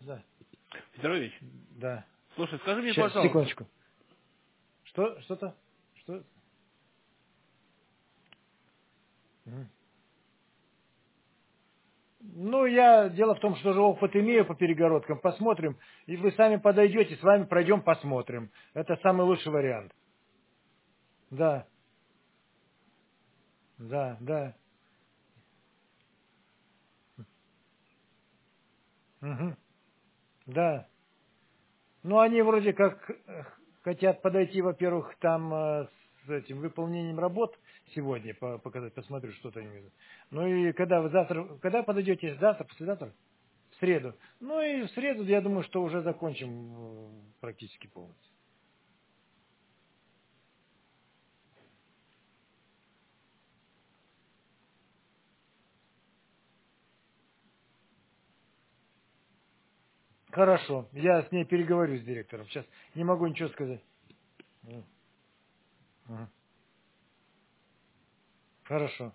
Да. Петрович, Да. слушай, скажи мне, Сейчас, пожалуйста. секундочку. Что-то? Что? Мгм. Ну, дело в том, что же опыт имею по перегородкам. Посмотрим. И вы сами подойдете, с вами пройдем, посмотрим. Это самый лучший вариант. Да, да, да. Мгм. Да. Ну, они вроде как хотят подойти, во-первых, там с этим выполнением работ сегодня, показать, посмотрю, что-то они. Ну и когда вы завтра, когда подойдете? Завтра, послезавтра? В среду. Ну и в среду, я думаю, что уже закончим практически полностью. Хорошо. Я с ней переговорю с директором. Сейчас не могу ничего сказать. Мгм. Хорошо.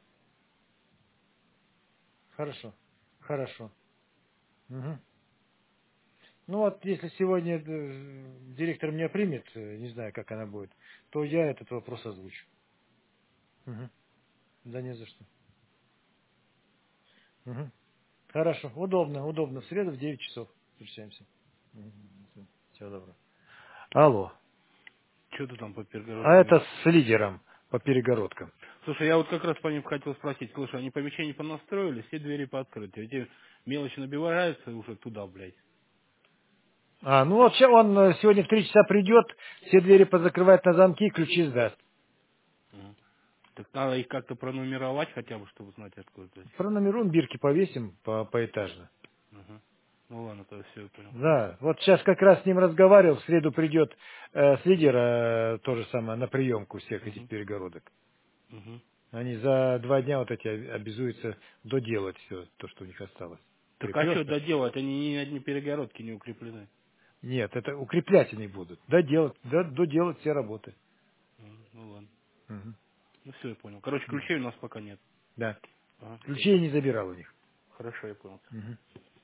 Хорошо. Хорошо. Мгм. Ну вот, если сегодня директор меня примет, не знаю, как она будет, то я этот вопрос озвучу. Мгм. Да не за что. Мгм. Хорошо. Удобно, удобно. В среду в 9 часов встречаемся. Мгм. Всего доброго. Алло. Что ты там по А перегородкам это видишь? с лидером по перегородкам. Слушай, я вот как раз по ним хотел спросить. Слушай, они помещения понастроили, все двери пооткрыты. Эти мелочи набиваются уже туда, блядь. Ну вот он сегодня в 3 часа придет, все двери позакрывает на замки и ключи сдаст. Мгм. Так надо их как-то пронумеровать хотя бы, чтобы знать, откуда это зачем. Пронумеруем, бирки повесим поэтажно. Мгм. Ну ладно, то все, я понял. Да, вот сейчас как раз с ним разговаривал, в среду придет с лидера то же самое на приемку всех этих Мгм. перегородок. Мгм. Они за 2 дня вот эти обязуются доделать все, то, что у них осталось. Так а что Перекресток. доделать? Они ни одни перегородки не укреплены. Нет, это укреплять они будут. Доделать, доделать все работы. Ну ладно. Мгм. Ну все, я понял. Короче, ключей у нас пока нет. Да. Ага, все. Ключей я не забирал у них. Хорошо, я понял. Мгм.